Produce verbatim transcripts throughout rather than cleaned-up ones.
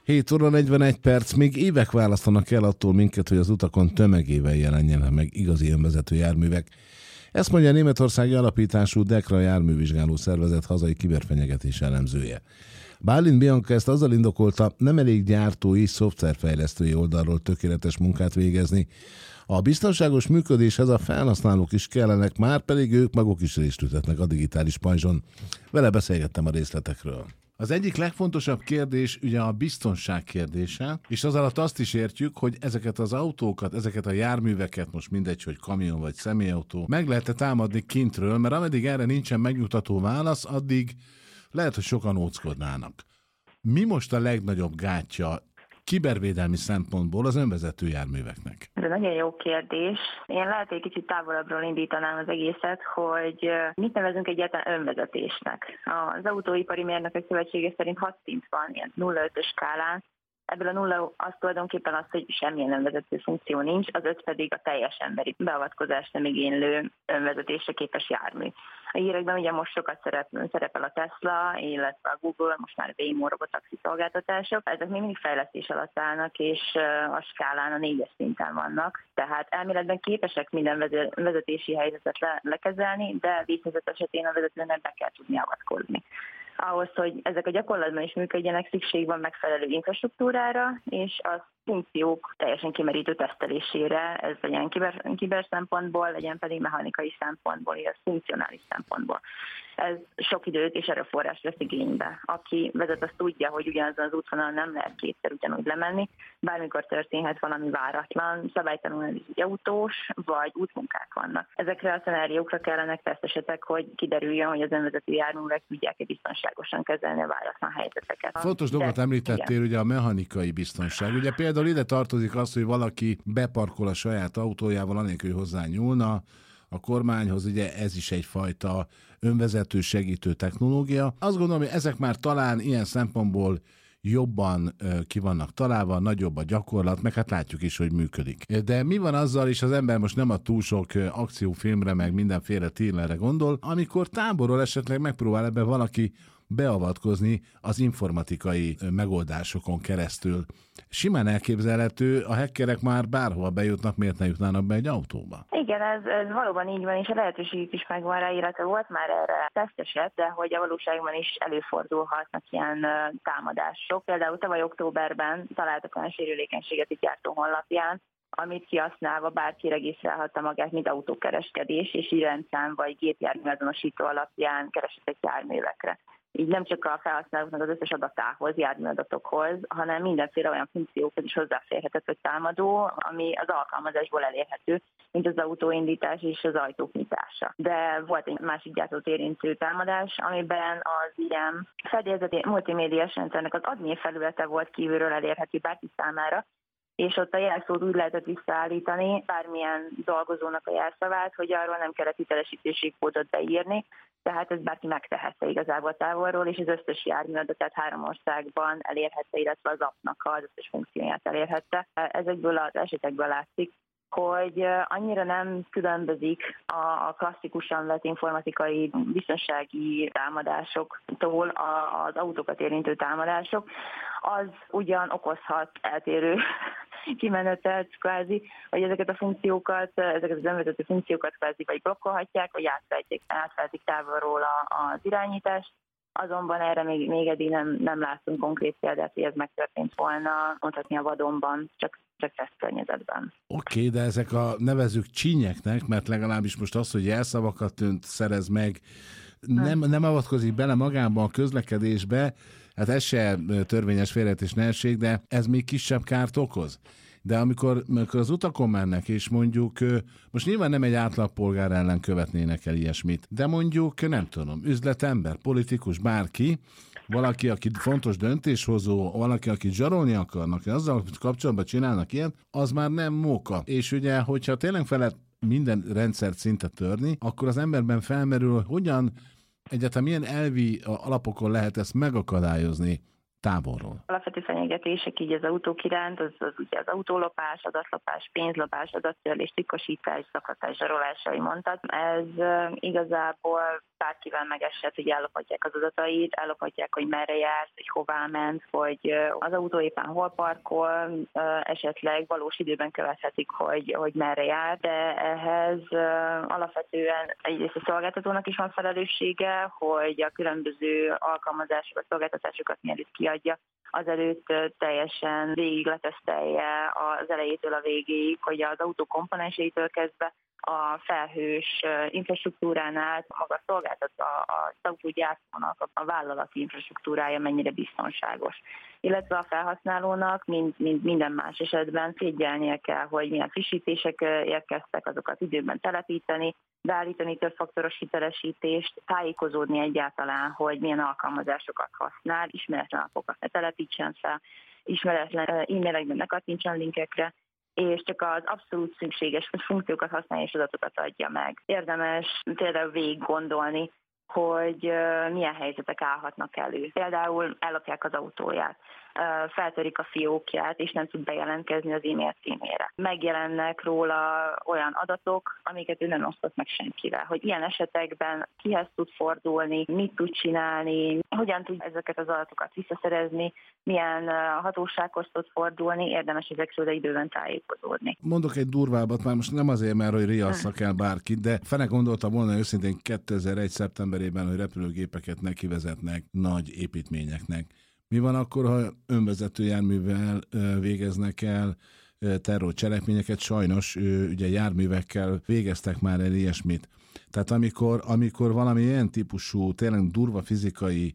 hét óra negyvenegy perc, még évek választanak el attól minket, hogy az utakon tömegével jelenjenek meg igazi önvezető járművek. Ezt mondja a németországi alapítású Dekra járművizsgáló szervezet hazai kiberfenyegetés elemzője. Bálint Bianca ezt azzal indokolta, nem elég gyártói, szoftverfejlesztői oldalról tökéletes munkát végezni. A biztonságos működéshez a felhasználók is kellenek, már pedig ők maguk is részt ütetnek a digitális pajzson. Vele beszélgettem a részletekről. Az egyik legfontosabb kérdés ugye a biztonság kérdése, és az alatt azt is értjük, hogy ezeket az autókat, ezeket a járműveket, most mindegy, hogy kamion vagy személyautó, meg lehet támadni kintről, mert ameddig erre nincsen megnyugtató válasz, addig lehet, hogy sokan óckodnának. Mi most a legnagyobb gátja kibervédelmi szempontból az önvezető járműveknek? Ez egy nagyon jó kérdés. Én lehet egy kicsit távolabbról indítanám az egészet, hogy mit nevezünk egyáltalán önvezetésnek. Az Autóipari Mérnökök Szövetsége szerint hat szint van, ilyen nulla ötös skálán. Ebből a nulla az tulajdonképpen az, hogy semmilyen önvezető funkció nincs, az öt pedig a teljes emberi beavatkozást nem igénylő önvezetésre képes jármű. A hírekben ugye most sokat szerepel a Tesla, illetve a Google, most már a Waymo robotaxi szolgáltatások. Ezek még mindig fejlesztés alatt állnak, és a skálán a négyes szinten vannak. Tehát elméletben képesek minden vezetési helyzetet le- lekezelni, de vészhelyzet esetén a vezetőnek be kell tudni avatkozni. Ahhoz, hogy ezek a gyakorlatban is működjenek, szükség van megfelelő infrastruktúrára, és a funkciók teljesen kimerítő tesztelésére, ez legyen kiber, kiber szempontból, legyen pedig mechanikai szempontból, illetve funkcionális szempontból. Ez sok időt és erőforrást vesz igénybe. Aki vezet, az tudja, hogy ugyanazon az útvonalon nem lehet kétszer ugyanúgy lemenni, bármikor történhet valami váratlan, szabálytalanul egy autós, vagy útmunkák vannak. Ezekre a szenáriókra kellenek tesztesetek, hogy kiderüljön, hogy az önvezető járművek tudják-e biztonságosan kezelni a váratlan helyzeteket. Fontos dolgot említettél, igen. Ugye a mechanikai biztonság. Ugye például ide tartozik az, hogy valaki beparkol a saját autójával, anélkül, hogy hozzá nyúlna a kormányhoz, ugye ez is egyfajta önvezető segítő technológia. Azt gondolom, hogy ezek már talán ilyen szempontból jobban ki vannak találva, nagyobb a gyakorlat, meg hát látjuk is, hogy működik. De mi van azzal, és az ember most nem a túl sok akciófilmre, meg mindenféle thrillerre gondol, amikor táborol esetleg megpróbál ebbe valaki beavatkozni az informatikai megoldásokon keresztül. Simán elképzelhető, a hackerek már bárhova bejutnak, miért ne jutnának be egy autóba? Igen, ez, ez valóban így van, és a lehetőségük is megvan rá, illetve volt már erre teszteset, de hogy a valóságban is előfordulhatnak ilyen támadások. Például tavaly októberben találtak olyan sérülékenységet egy gyártó honlapján, amit kihasználva bárki regisztrálhatta magát, mint autókereskedés, és így rendszám vagy gépjármű azonosító alapján keresett járművekre. Így nem csak a felhasználóknak az összes adatához, járműadatokhoz, hanem mindenféle olyan funkciókhoz is hozzáférhetett, hogy támadó, ami az alkalmazásból elérhető, mint az autóindítás és az ajtók nyitása. De volt egy másik gyártót érintő támadás, amiben az ilyen fedélzeti multimédiás rendszernek az admin felülete volt kívülről elérhető bárki számára, és ott a jelszót úgy lehetett visszaállítani, bármilyen dolgozónak a jelszavát, hogy arról nem kellett hitelesítési kódot beírni, tehát ez bárki megtehette igazából távolról, és az összes járműadatot három országban elérhette, illetve az appnak az összes funkcióját elérhette. Ezekből az esetekből látszik, hogy annyira nem különbözik a klasszikusan vett informatikai biztonsági támadásoktól az autókat érintő támadások. Az ugyan okozhat eltérő kimenetelt kvázi, hogy ezeket a funkciókat, ezeket az önvezető funkciókat kvázi vagy blokkolhatják, vagy átfeltik, átfeltik távolról az irányítást. Azonban erre még, még eddig nem, nem látunk konkrét példát, hogy ez megtörtént volna, mondhatni a vadonban, csak, csak tesztkörnyezetben. Oké, okay, de ezek a nevezük csínyeknek, mert legalábbis most az, hogy jelszavakat önt szerez meg, nem, nem avatkozik bele magában a közlekedésbe, hát ez se törvényes félreértés ne essék, de ez még kisebb kárt okoz. De amikor, amikor az utakon mennek, és mondjuk, most nyilván nem egy átlagpolgár ellen követnének el ilyesmit, de mondjuk, nem tudom, üzletember, politikus, bárki, valaki, aki fontos döntéshozó, valaki, aki zsarolni akarnak, azzal kapcsolatban csinálnak ilyet, az már nem móka. És ugye, hogyha tényleg felett minden rendszert szinte törni, akkor az emberben felmerül, hogy hogyan, egyáltalán milyen elvi alapokon lehet ezt megakadályozni. távolról? Alapvető fenyegetések így az autók iránt, az, az ugye az autólopás, adatlopás, pénzlopás, adattörlés, titkosítás, zaklatás, zsarolás, ahogy mondtad. Ez uh, igazából bárkivel megesett, hogy ellophatják az adatait, ellophatják, hogy merre járt, hogy hová ment, hogy uh, az autó éppen hol parkol, uh, esetleg valós időben követhetik, hogy, hogy merre jár, de ehhez uh, alapvetően egyrészt a szolgáltatónak is van felelőssége, hogy a különböző alkalmazásokat, szolgáltatásokat mielőtt kiadja, azelőtt teljesen végig letesztelje az elejétől a végéig, hogy az autó komponenseitől kezdve a felhős infrastruktúránál maga a szolgáltató, az autógyártónak a vállalati infrastruktúrája mennyire biztonságos. Illetve a felhasználónak mind, mind minden más esetben figyelnie kell, hogy milyen frissítések érkeztek, azokat időben telepíteni, beállítani többfaktoros hitelesítést, tájékozódni egyáltalán, hogy milyen alkalmazásokat használ, ismeretlen lapokat ne telepítsen fel, ismeretlen e-mailekben ne kattintson linkekre, és csak az abszolút szükséges funkciókat használja és adatokat adja meg. Érdemes például végig gondolni, hogy milyen helyzetek állhatnak elő. Például ellopják az autóját, feltörik a fiókját, és nem tud bejelentkezni az e-mail címére. Megjelennek róla olyan adatok, amiket ő nem osztott meg senkivel. Hogy ilyen esetekben kihez tud fordulni, mit tud csinálni, hogyan tud ezeket az adatokat visszaszerezni, milyen hatósághoz tud fordulni, érdemes ezekről időben tájékozódni. Mondok egy durvábbat, már most nem azért, mert hogy riasszak el bárkit, de fene gondoltam volna őszintén kétezer-egy szeptemberében, hogy repülőgépeket nekivezetnek nagy építményeknek. Mi van akkor, ha önvezető járművel végeznek el terrorcselekményeket? Sajnos ugye járművekkel végeztek már el ilyesmit. Tehát amikor, amikor valami ilyen típusú, tényleg durva fizikai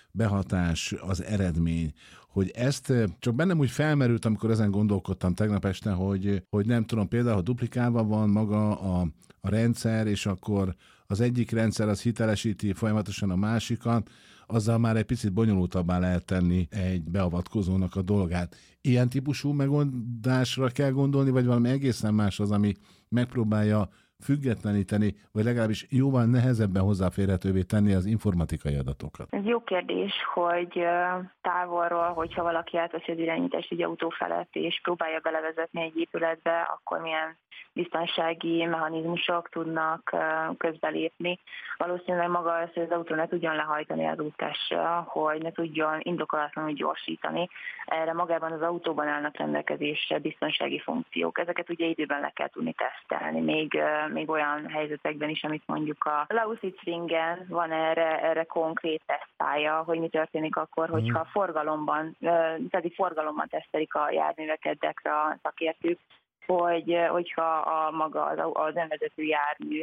behatás az eredmény, hogy ezt csak bennem úgy felmerült, amikor ezen gondolkodtam tegnap este, hogy, hogy nem tudom, például ha duplikálva van maga a, a rendszer, és akkor az egyik rendszer az hitelesíti folyamatosan a másikat, azzal már egy picit bonyolultabbá lehet tenni egy beavatkozónak a dolgát. Ilyen típusú megoldásra kell gondolni, vagy valami egészen más az, ami megpróbálja függetleníteni, vagy legalábbis jóval nehezebben hozzáférhetővé tenni az informatikai adatokat? Ez jó kérdés, hogy távolról, hogyha valaki átveszi az irányítást egy autó felett, és próbálja belevezetni egy épületbe, akkor milyen biztonsági mechanizmusok tudnak közbelépni. Valószínűleg maga az, hogy az autó ne tudjon lehajtani az útásra, hogy ne tudjon indokolatlanul gyorsítani. Erre magában az autóban állnak rendelkezésre biztonsági funkciók. Ezeket ugye időben le kell tudni tesztelni, még, még olyan helyzetekben is, amit mondjuk a Lausitzringen van erre, erre konkrét tesztpálya, hogy mi történik akkor, hogyha forgalomban, tehát forgalomban tesztelik a járműveket, dekre a szakértők, hogy, hogyha a maga az, az önvezető jármű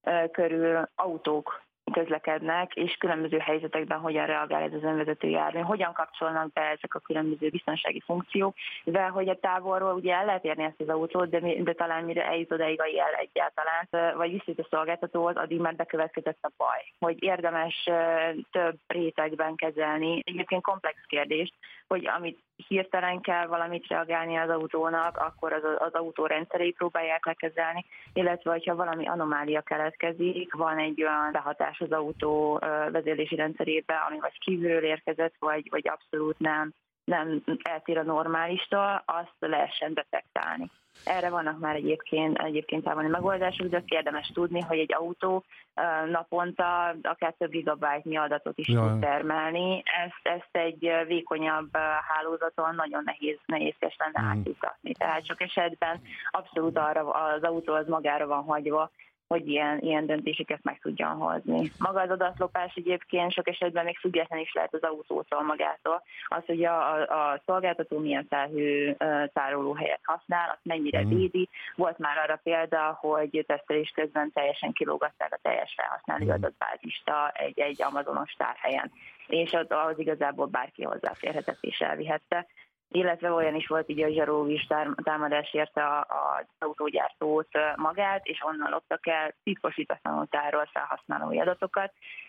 körül autók közlekednek, és különböző helyzetekben hogyan reagál ez az önvezető jármű, hogyan kapcsolnak be ezek a különböző biztonsági funkciók, mivel hogy a távolról ugye el lehet érni ezt az autót, de, de talán mire eljut odaig a jel egyáltalán, vagy visszajut a szolgáltatóhoz, addig már bekövetkezett a baj. Hogy érdemes több rétegben kezelni, egyébként komplex kérdést, hogy amit hirtelen kell valamit reagálni az autónak, akkor az, az autó rendszerei próbálják lekezelni, illetve hogyha valami anomália keletkezik, van egy olyan behatás az autó vezérlési rendszerébe, ami vagy kívülről érkezett, vagy, vagy abszolút nem, nem eltér a normálistól, azt lehessen detektálni. Erre vannak már egyébként, egyébként távoli megoldások, de azt érdemes tudni, hogy egy autó naponta akár több gigabájtnyi adatot is ja. tud termelni. Ezt, ezt egy vékonyabb hálózaton nagyon nehéz, nehézkes lenne mm. átjutatni. Tehát sok esetben abszolút arra az autó az magára van hagyva, hogy ilyen, ilyen döntéseket meg tudjon hozni. Maga az adatlopás egyébként sok esetben még független is lehet az autótól magától. Az, hogy a, a, a szolgáltató milyen felhő tárolóhelyet használ, azt mennyire mm. védi. Volt már arra példa, hogy tesztelés közben teljesen kilógatták a teljes felhasználói mm. adatbázist egy, egy amazonos tárhelyen. És az, az igazából bárki hozzáférhetett és elvihette. Illetve olyan is volt, így a zsarolós támadás érte az autógyártót magát, és onnan loptak el titkosítatlanul tárolt felhasználói adatokat.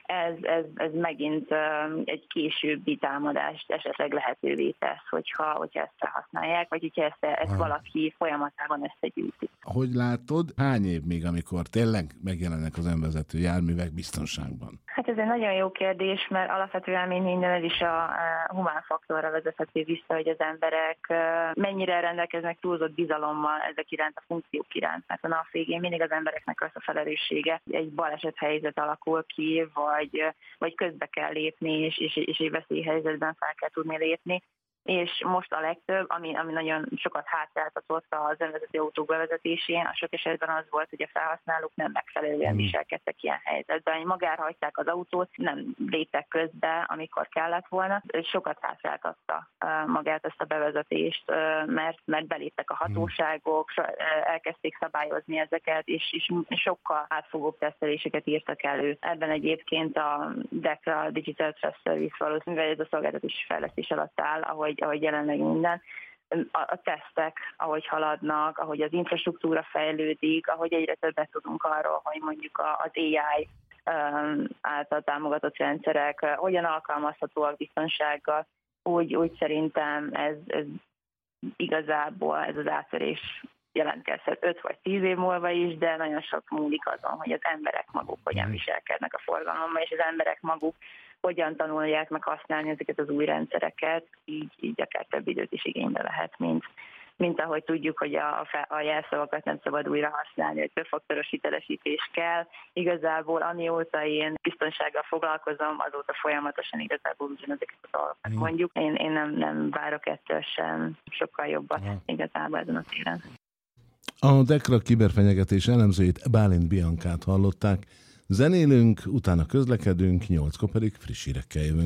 ez, ez, ez megint egy későbbi támadást esetleg lehetővé tesz, hogyha, hogyha ezt felhasználják, vagy hogyha ezt, ezt valaki folyamatában összegyűjti. Hogy látod, hány év még, amikor tényleg megjelennek az önvezető járművek biztonságban? Hát ez egy nagyon jó kérdés, mert alapvetően mint minden ez is a humán faktorra vezethető vissza, hogy az emberek mennyire rendelkeznek túlzott bizalommal ezek iránt, a funkciók iránt, mert a nap végén mindig az embereknek az a felelőssége, egy balesethelyzet alakul ki, vagy, vagy közbe kell lépni, és, és, és egy veszélyhelyzetben fel kell tudni lépni. És most a legtöbb, ami, ami nagyon sokat hátráltatott az önvezető autók bevezetésén, a sok esetben az volt, hogy a felhasználók nem megfelelően viselkedtek ilyen helyzetben. Magára hagyták az autót, nem léptek közbe, amikor kellett volna. Sokat hátráltatta magát ezt a bevezetést, mert, mert beléptek a hatóságok, elkezdték szabályozni ezeket, és, és sokkal átfogóbb teszteléseket írtak elő. Ebben egyébként a DEKRA Digital Trust Service valószínűleg ez a szolgáltatási fejlesztés alatt áll, ahogy ahogy jelenleg minden, a, a tesztek, ahogy haladnak, ahogy az infrastruktúra fejlődik, ahogy egyre többet tudunk arról, hogy mondjuk az á i um, által támogatott rendszerek uh, hogyan alkalmazhatóak biztonsággal, úgy, úgy szerintem ez, ez igazából ez az áttörés jelentkezhet öt vagy tíz év múlva is, de nagyon sok múlik azon, hogy az emberek maguk hogyan viselkednek a forgalommal, és az emberek maguk hogyan tanulják meg használni ezeket az új rendszereket, így, így akár több időt is igénybe lehet, mint, mint ahogy tudjuk, hogy a, a jelszavakat nem szabad újra használni, hogy többfaktoros hitelesítés kell. Igazából amióta én biztonsággal foglalkozom, azóta folyamatosan igazából ugyanezeket a dolgokat mondjuk. Én, én nem, nem várok ettől sem sokkal jobbat igazából ezen a téren. A DEKRA kiberfenyegetés elemzőjét, Bálint Biancát hallották. Zenélünk, utána közlekedünk, nyolckor pedig friss hírekkel jövünk.